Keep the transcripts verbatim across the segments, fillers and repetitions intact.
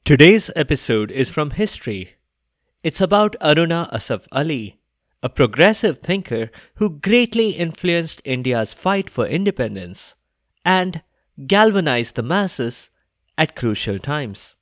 Today's episode is from history. It's about Aruna Asaf Ali, a progressive thinker who greatly influenced India's fight for independence and galvanized the masses at crucial times.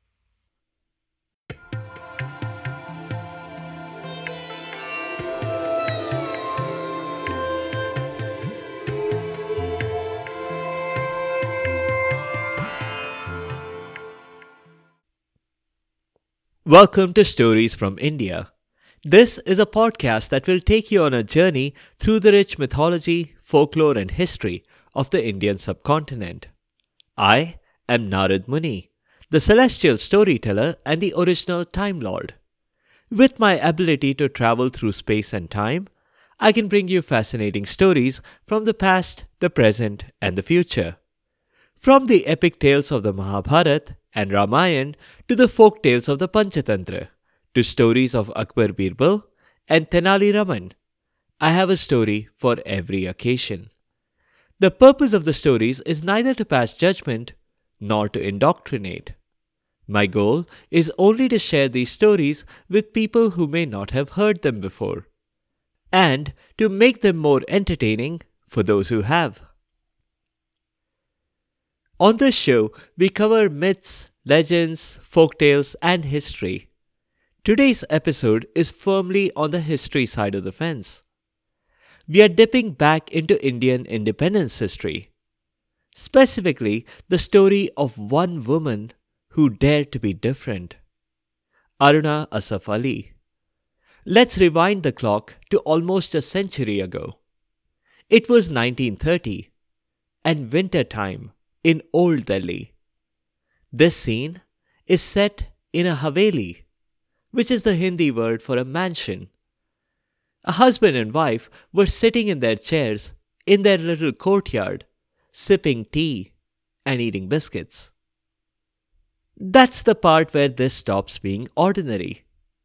Welcome to Stories from India. This is a podcast that will take you on a journey through the rich mythology, folklore, and history of the Indian subcontinent. I am Narad Muni, the celestial storyteller and the original Time Lord. With my ability to travel through space and time, I can bring you fascinating stories from the past, the present, and the future. From the epic tales of the Mahabharata and Ramayana to the folk tales of the Panchatantra, to stories of Akbar Birbal and Tenali Raman, I have a story for every occasion. The purpose of the stories is neither to pass judgment nor to indoctrinate. My goal is only to share these stories with people who may not have heard them before, and to make them more entertaining for those who have. On this show, we cover myths, legends, folktales, and history. Today's episode is firmly on the history side of the fence. We are dipping back into Indian independence history, specifically the story of one woman who dared to be different, Aruna Asaf Ali. Let's rewind the clock to almost a century ago. It was nineteen thirty and winter time in Old Delhi. This scene is set in a haveli, which is the Hindi word for a mansion. A husband and wife were sitting in their chairs in their little courtyard, sipping tea and eating biscuits. That's the part where this stops being ordinary.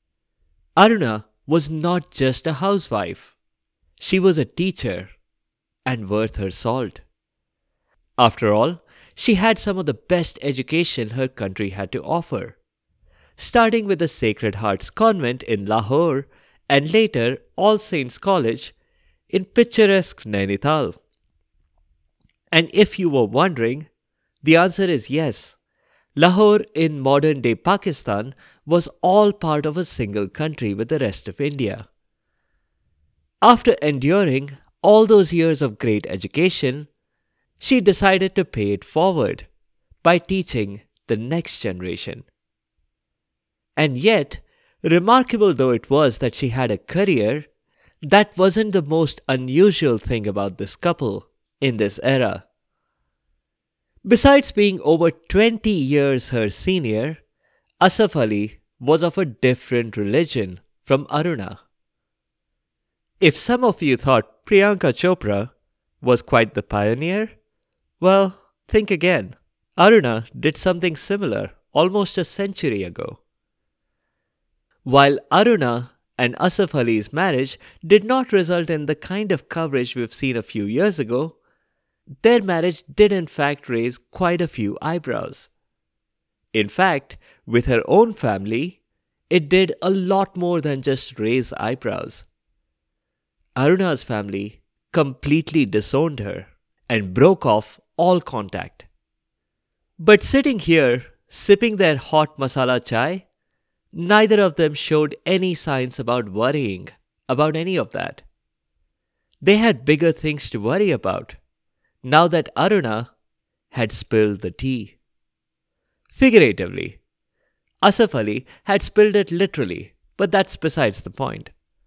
Aruna was not just a housewife. She was a teacher and worth her salt. After all, she had some of the best education her country had to offer, starting with the Sacred Hearts Convent in Lahore and later All Saints College in picturesque Nainital. And if you were wondering, the answer is yes. Lahore in modern-day Pakistan was all part of a single country with the rest of India. After enduring all those years of great education, she decided to pay it forward by teaching the next generation. And yet, remarkable though it was that she had a career, that wasn't the most unusual thing about this couple in this era. Besides being over twenty years her senior, Asaf Ali was of a different religion from Aruna. If some of you thought Priyanka Chopra was quite the pioneer, well, think again. Aruna did something similar almost a century ago. While Aruna and Asaf Ali's marriage did not result in the kind of coverage we've seen a few years ago, their marriage did in fact raise quite a few eyebrows. In fact, with her own family, it did a lot more than just raise eyebrows. Aruna's family completely disowned her and broke off all contact. But sitting here, sipping their hot masala chai, neither of them showed any signs about worrying about any of that. They had bigger things to worry about, now that Aruna had spilled the tea. Figuratively, Asaf Ali had spilled it literally, but that's besides the point.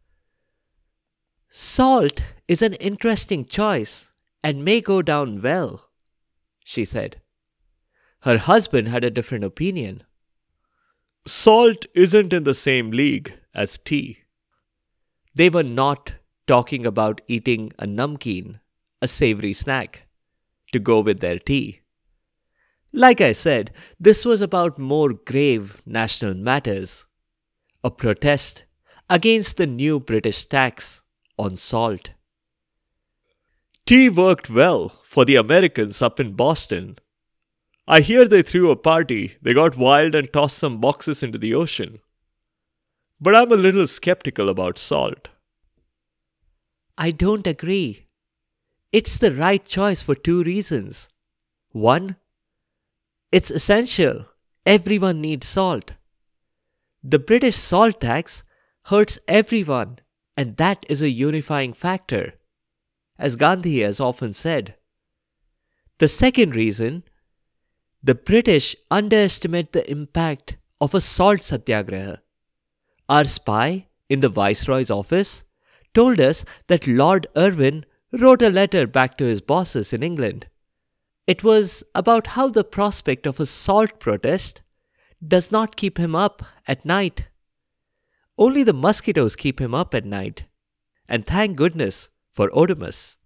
Salt is an interesting choice and may go down well, she said. Her husband had a different opinion. Salt isn't in the same league as tea. They were not talking about eating a namkeen, a savory snack, to go with their tea. Like I said, this was about more grave national matters, a protest against the new British tax on salt. Tea worked well for the Americans up in Boston. I hear they threw a party, they got wild and tossed some boxes into the ocean. But I'm a little skeptical about salt. I don't agree. It's the right choice for two reasons. One, it's essential. Everyone needs salt. The British salt tax hurts everyone, and that is a unifying factor, as Gandhi has often said. The second reason, the British underestimate the impact of a salt satyagraha. Our spy in the Viceroy's office told us that Lord Irwin wrote a letter back to his bosses in England. It was about how the prospect of a salt protest does not keep him up at night. Only the mosquitoes keep him up at night. And thank goodness for Oedipus.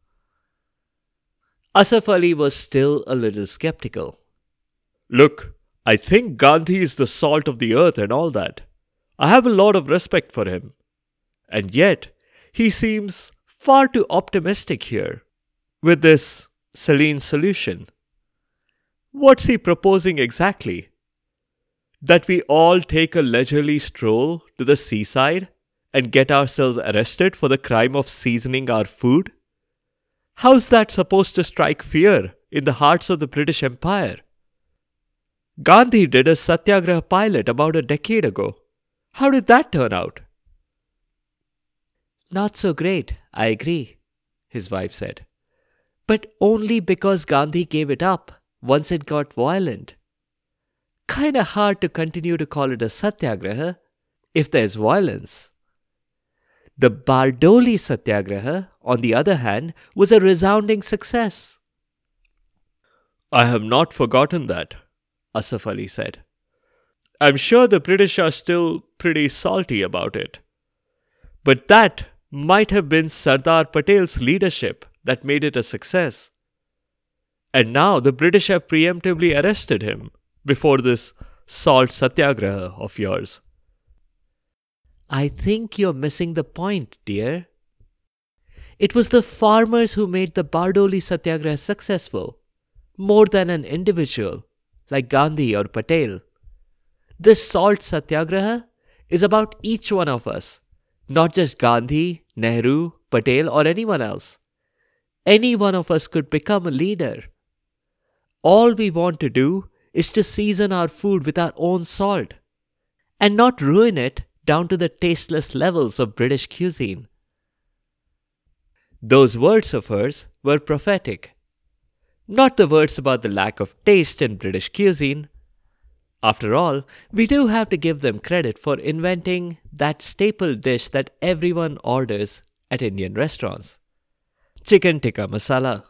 Asaf Ali was still a little skeptical. Look, I think Gandhi is the salt of the earth and all that. I have a lot of respect for him. And yet, he seems far too optimistic here with this saline solution. What's he proposing exactly? That we all take a leisurely stroll to the seaside and get ourselves arrested for the crime of seasoning our food? How's that supposed to strike fear in the hearts of the British Empire? Gandhi did a satyagraha pilot about a decade ago. How did that turn out? Not so great, I agree, his wife said. But only because Gandhi gave it up once it got violent. Kinda hard to continue to call it a satyagraha if there's violence. The Bardoli satyagraha, on the other hand, was a resounding success. I have not forgotten that, Asaf Ali said. I'm sure the British are still pretty salty about it. But that might have been Sardar Patel's leadership that made it a success. And now the British have preemptively arrested him before this salt satyagraha of yours. I think you're missing the point, dear. It was the farmers who made the Bardoli satyagraha successful, more than an individual like Gandhi or Patel. This salt satyagraha is about each one of us, not just Gandhi, Nehru, Patel or anyone else. Any one of us could become a leader. All we want to do is to season our food with our own salt and not ruin it down to the tasteless levels of British cuisine. Those words of hers were prophetic. Not the words about the lack of taste in British cuisine. After all, we do have to give them credit for inventing that staple dish that everyone orders at Indian restaurants. Chicken tikka masala.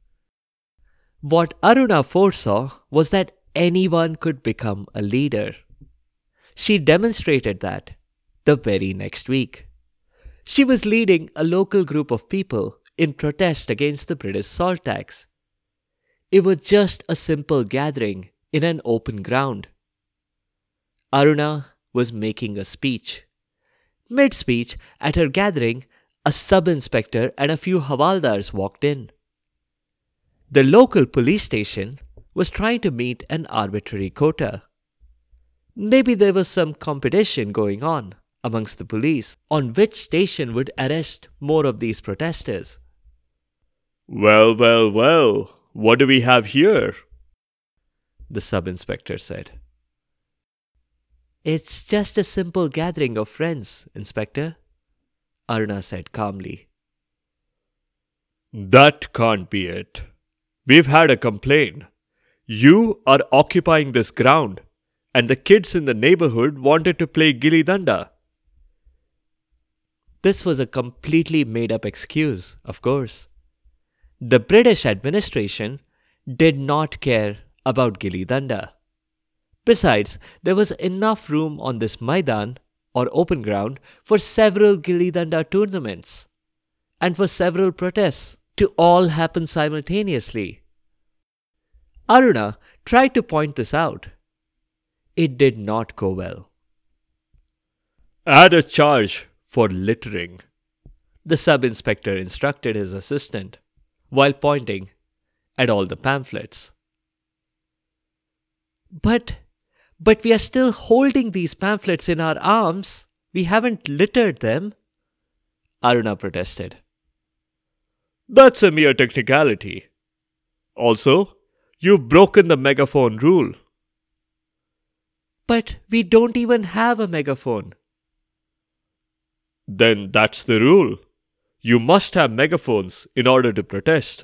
What Aruna foresaw was that anyone could become a leader. She demonstrated that the very next week. She was leading a local group of people in protest against the British salt tax. It was just a simple gathering in an open ground. Aruna was making a speech. Mid-speech, at her gathering, a sub-inspector and a few havaldars walked in. The local police station was trying to meet an arbitrary quota. Maybe there was some competition going on amongst the police on which station would arrest more of these protesters. Well, well, well, what do we have here? The sub-inspector said. It's just a simple gathering of friends, Inspector, Aruna said calmly. That can't be it. We've had a complaint. You are occupying this ground, and the kids in the neighborhood wanted to play Gilli Danda. This was a completely made-up excuse, of course. The British administration did not care about Gilli Danda. Besides, there was enough room on this Maidan, or open ground, for several Gilli Danda tournaments, and for several protests to all happen simultaneously. Aruna tried to point this out. It did not go well. Add a charge for littering, the sub-inspector instructed his assistant, while pointing at all the pamphlets. But, but we are still holding these pamphlets in our arms. We haven't littered them, Aruna protested. That's a mere technicality. Also, you've broken the megaphone rule. But we don't even have a megaphone. Then that's the rule. You must have megaphones in order to protest.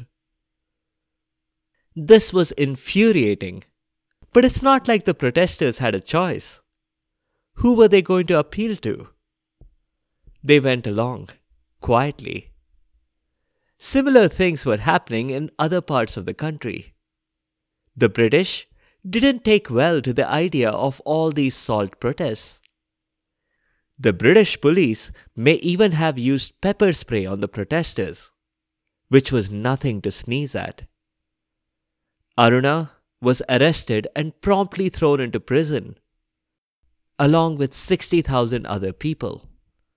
This was infuriating. But it's not like the protesters had a choice. Who were they going to appeal to? They went along, quietly. Similar things were happening in other parts of the country. The British didn't take well to the idea of all these salt protests. The British police may even have used pepper spray on the protesters, which was nothing to sneeze at. Aruna was arrested and promptly thrown into prison, along with sixty thousand other people.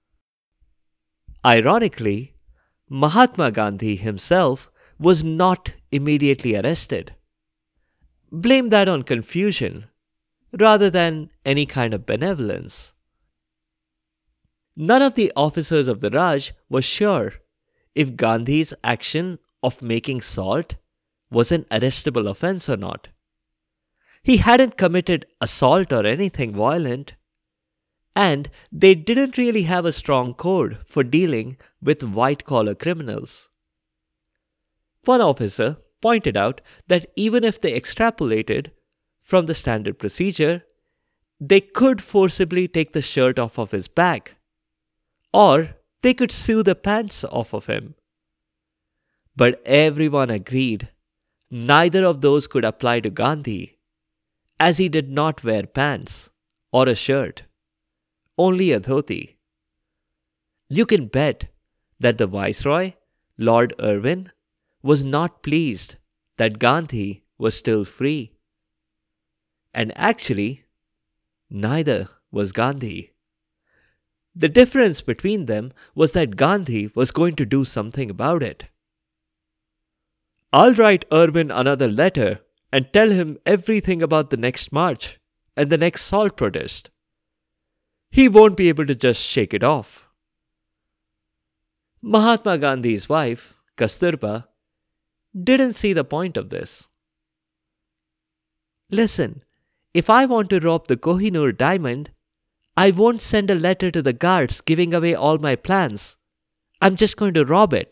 Ironically, Mahatma Gandhi himself was not immediately arrested. Blame that on confusion, rather than any kind of benevolence. None of the officers of the Raj was sure if Gandhi's action of making salt was an arrestable offense or not. He hadn't committed assault or anything violent, and they didn't really have a strong code for dealing with white-collar criminals. One officer pointed out that even if they extrapolated from the standard procedure, they could forcibly take the shirt off of his back, or they could sew the pants off of him. But everyone agreed neither of those could apply to Gandhi, as he did not wear pants or a shirt, only a dhoti. You can bet that the Viceroy, Lord Irwin, was not pleased that Gandhi was still free. And actually, neither was Gandhi. The difference between them was that Gandhi was going to do something about it. I'll write Irwin another letter and tell him everything about the next march and the next salt protest. He won't be able to just shake it off. Mahatma Gandhi's wife, Kasturba, didn't see the point of this. Listen, if I want to rob the Kohinoor diamond, I won't send a letter to the guards giving away all my plans. I'm just going to rob it.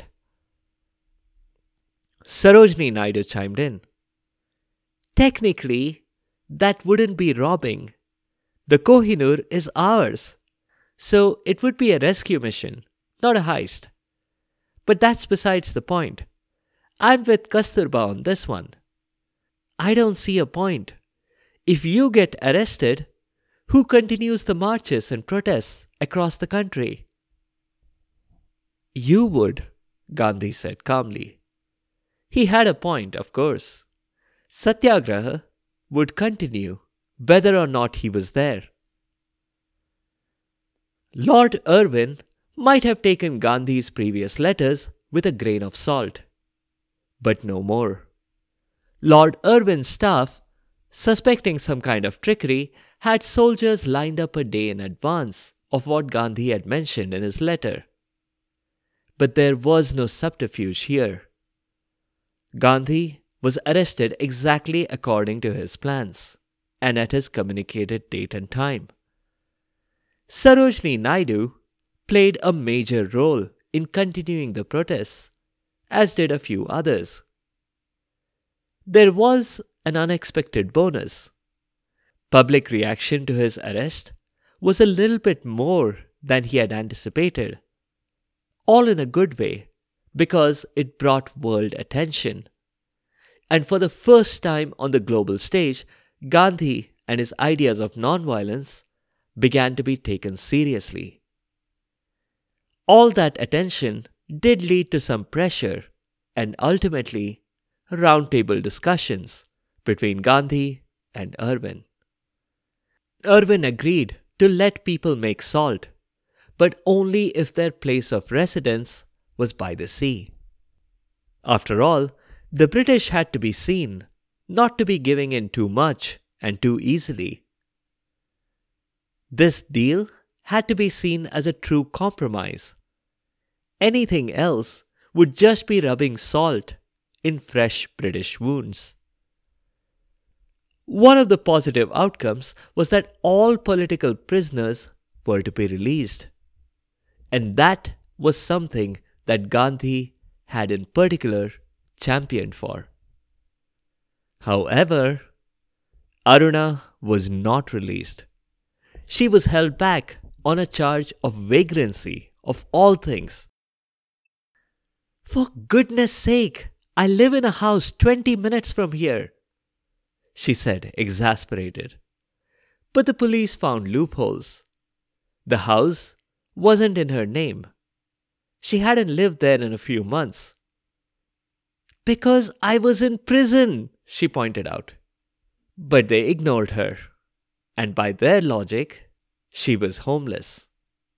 Sarojini Naidu chimed in. Technically, that wouldn't be robbing. The Kohinoor is ours, so it would be a rescue mission, not a heist. But that's besides the point. I'm with Kasturba on this one. I don't see a point. If you get arrested, who continues the marches and protests across the country? You would, Gandhi said calmly. He had a point, of course. Satyagraha would continue whether or not he was there. Lord Irwin might have taken Gandhi's previous letters with a grain of salt, but no more. Lord Irwin's staff, suspecting some kind of trickery, had soldiers lined up a day in advance of what Gandhi had mentioned in his letter. But there was no subterfuge here. Gandhi was arrested exactly according to his plans and at his communicated date and time. Sarojini Naidu played a major role in continuing the protests, as did a few others. There was an unexpected bonus. Public reaction to his arrest was a little bit more than he had anticipated, all in a good way, because it brought world attention. And for the first time on the global stage, Gandhi and his ideas of nonviolence began to be taken seriously. All that attention did lead to some pressure and ultimately roundtable discussions between Gandhi and Irwin. Irwin agreed to let people make salt, but only if their place of residence was by the sea. After all, the British had to be seen not to be giving in too much and too easily. This deal had to be seen as a true compromise. Anything else would just be rubbing salt in fresh British wounds. One of the positive outcomes was that all political prisoners were to be released. And that was something that Gandhi had in particular championed for. However, Aruna was not released. She was held back on a charge of vagrancy, of all things. "For goodness sake, I live in a house twenty minutes from here," she said, exasperated. But the police found loopholes. The house wasn't in her name. She hadn't lived there in a few months. "Because I was in prison," she pointed out. But they ignored her, and by their logic, she was homeless.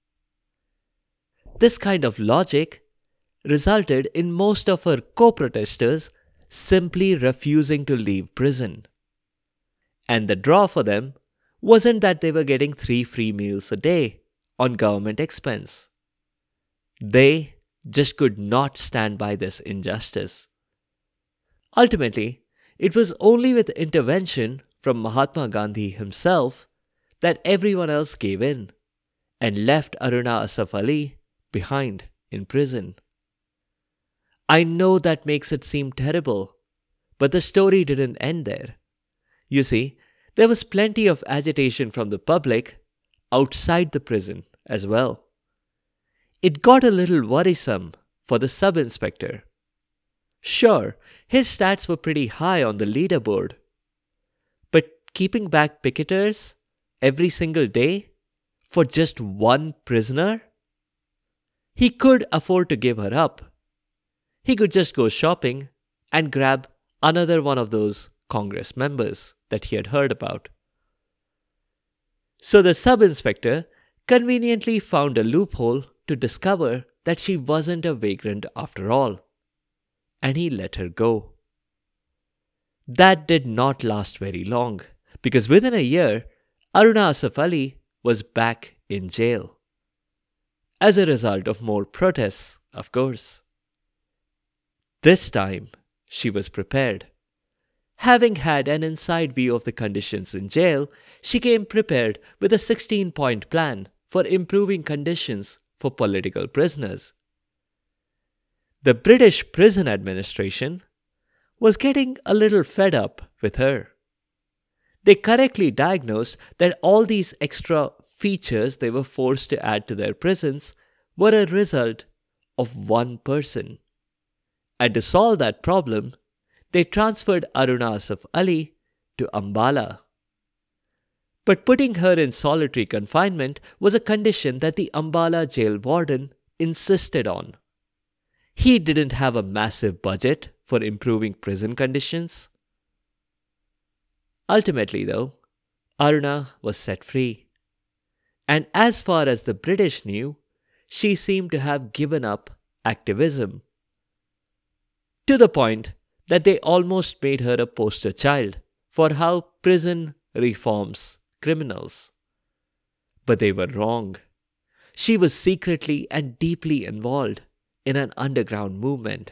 This kind of logic resulted in most of her co-protesters simply refusing to leave prison. And the draw for them wasn't that they were getting three free meals a day on government expense. They just could not stand by this injustice. Ultimately, it was only with intervention from Mahatma Gandhi himself that everyone else gave in and left Aruna Asaf Ali behind in prison. I know that makes it seem terrible, but the story didn't end there. You see, there was plenty of agitation from the public outside the prison as well. It got a little worrisome for the sub-inspector. Sure, his stats were pretty high on the leaderboard, but keeping back picketers every single day for just one prisoner? He could afford to give her up. He could just go shopping and grab another one of those Congress members that he had heard about. So the sub-inspector conveniently found a loophole to discover that she wasn't a vagrant after all, and he let her go. That did not last very long, because within a year, Aruna Asaf Ali was back in jail. As a result of more protests, of course. This time, she was prepared. Having had an inside view of the conditions in jail, she came prepared with a sixteen-point plan for improving conditions for political prisoners. The British Prison Administration was getting a little fed up with her. They correctly diagnosed that all these extra features they were forced to add to their prisons were a result of one person. And to solve that problem, they transferred Aruna Asaf Ali to Ambala. But putting her in solitary confinement was a condition that the Ambala jail warden insisted on. He didn't have a massive budget for improving prison conditions. Ultimately, though, Aruna was set free. And as far as the British knew, she seemed to have given up activism. To the point that they almost made her a poster child for how prison reforms criminals. But they were wrong. She was secretly and deeply involved in an underground movement.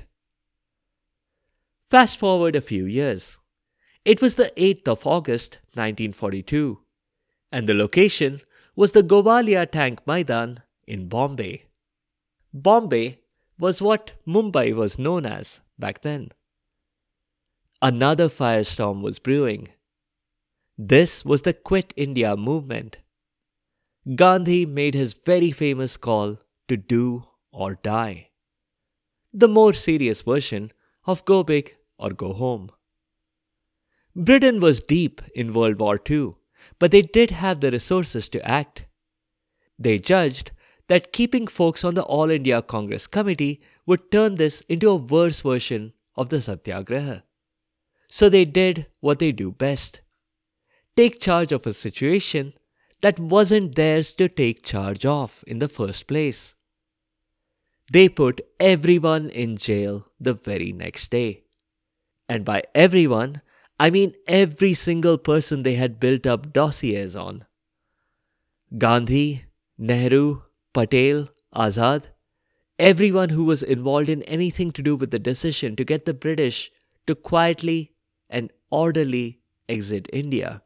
Fast forward a few years. It was the eighth of August nineteen forty-two, and the location was the Gowalia Tank Maidan in Bombay. Bombay was what Mumbai was known as back then. Another firestorm was brewing. This was the Quit India movement. Gandhi made his very famous call to do or die. The more serious version of go big or go home. Britain was deep in World War Two, but they did have the resources to act. They judged that keeping folks on the All India Congress Committee would turn this into a worse version of the Satyagraha. So they did what they do best. Take charge of a situation that wasn't theirs to take charge of in the first place. They put everyone in jail the very next day. And by everyone, I mean, every single person they had built up dossiers on. Gandhi, Nehru, Patel, Azad, everyone who was involved in anything to do with the decision to get the British to quietly and orderly exit India.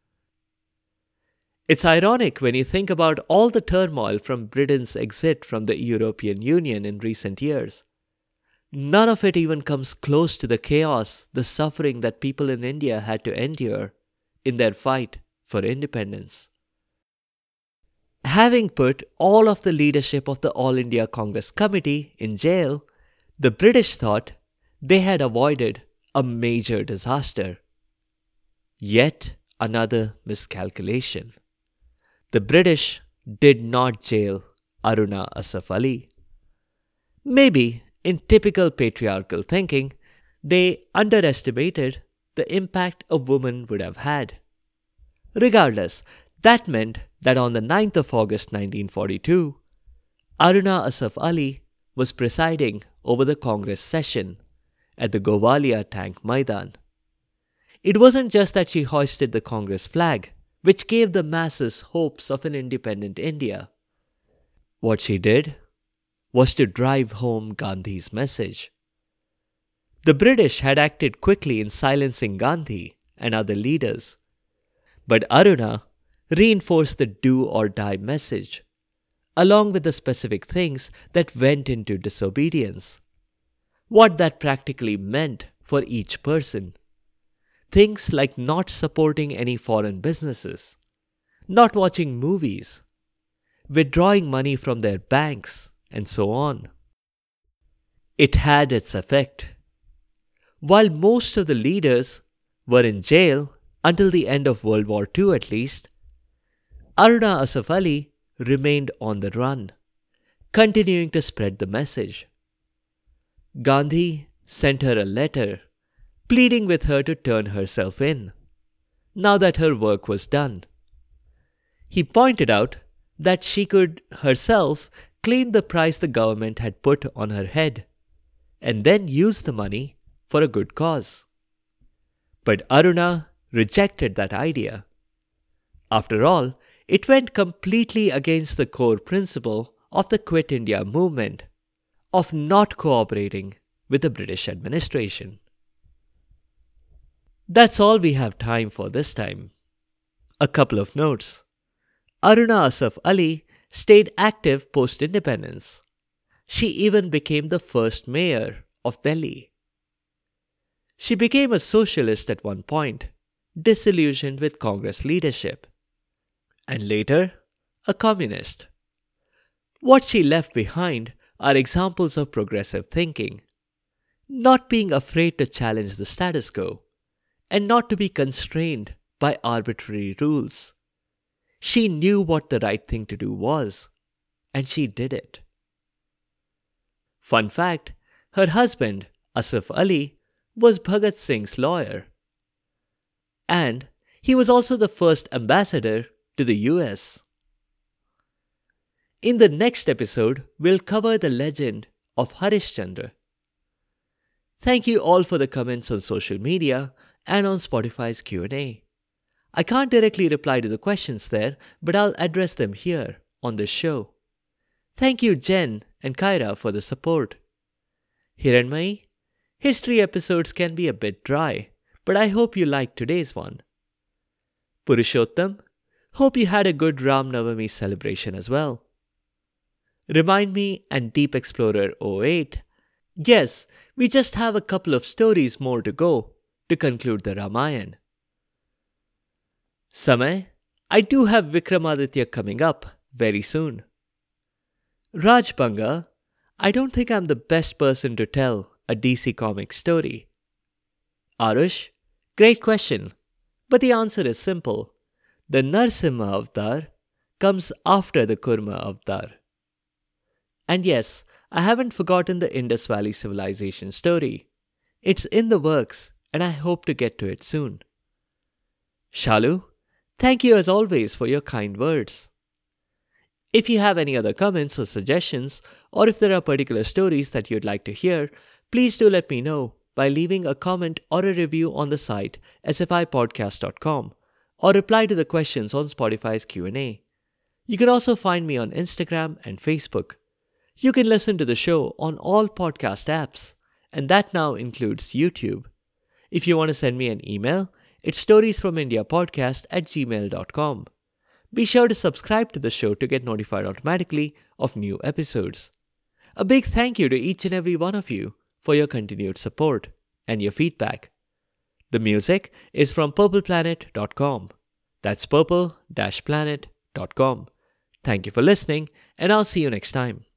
It's ironic when you think about all the turmoil from Britain's exit from the European Union in recent years. None of it even comes close to the chaos, the suffering that people in India had to endure in their fight for independence. Having put all of the leadership of the All India Congress Committee in jail, the British thought they had avoided a major disaster. Yet another miscalculation. The British did not jail Aruna Asaf Ali. Maybe, in typical patriarchal thinking, they underestimated the impact a woman would have had. Regardless, that meant that on the ninth of August nineteen forty-two, Aruna Asaf Ali was presiding over the Congress session at the Gowalia Tank Maidan. It wasn't just that she hoisted the Congress flag, which gave the masses hopes of an independent India. What she did was to drive home Gandhi's message. The British had acted quickly in silencing Gandhi and other leaders, but Aruna reinforced the do or die message, along with the specific things that went into disobedience. What that practically meant for each person. Things like not supporting any foreign businesses, not watching movies, withdrawing money from their banks, and so on. It had its effect. While most of the leaders were in jail until the end of World War Two at least, Aruna Asaf Ali remained on the run, continuing to spread the message. Gandhi sent her a letter pleading with her to turn herself in, now that her work was done. He pointed out that she could herself claim the price the government had put on her head, and then use the money for a good cause. But Aruna rejected that idea. After all, it went completely against the core principle of the Quit India movement, of not cooperating with the British administration. That's all we have time for this time. A couple of notes. Aruna Asaf Ali stayed active post-independence. She even became the first mayor of Delhi. She became a socialist at one point, disillusioned with Congress leadership, and later a communist. What she left behind are examples of progressive thinking, not being afraid to challenge the status quo, and not to be constrained by arbitrary rules. She knew what the right thing to do was, and she did it. Fun fact, her husband, Asaf Ali, was Bhagat Singh's lawyer. And he was also the first ambassador to the U S. In the next episode, we'll cover the legend of Harishchandra. Thank you all for the comments on social media and on Spotify's Q and A. I can't directly reply to the questions there, but I'll address them here on this show. Thank you Jen and Kyra for the support. Hiranmayi, history episodes can be a bit dry, but I hope you liked today's one. Purushottam, hope you had a good Ram Navami celebration as well. Remind Me and Deep Explorer oh eight, yes, we just have a couple of stories more to go to conclude the Ramayana. Samay, I do have Vikramaditya coming up very soon. Raj Banga, I don't think I'm the best person to tell a D C Comics story. Arush, great question, but the answer is simple. The Narsimha Avatar comes after the Kurma Avatar. And yes, I haven't forgotten the Indus Valley Civilization story. It's in the works and I hope to get to it soon. Shalu, thank you as always for your kind words. If you have any other comments or suggestions, or if there are particular stories that you'd like to hear, please do let me know by leaving a comment or a review on the site s f i podcast dot com or reply to the questions on Spotify's Q and A. You can also find me on Instagram and Facebook. You can listen to the show on all podcast apps, and that now includes YouTube. If you want to send me an email, it's storiesfromindiapodcast at gmail dot com. Be sure to subscribe to the show to get notified automatically of new episodes. A big thank you to each and every one of you for your continued support and your feedback. The music is from purple planet dot com. That's purple planet dot com. Thank you for listening, and I'll see you next time.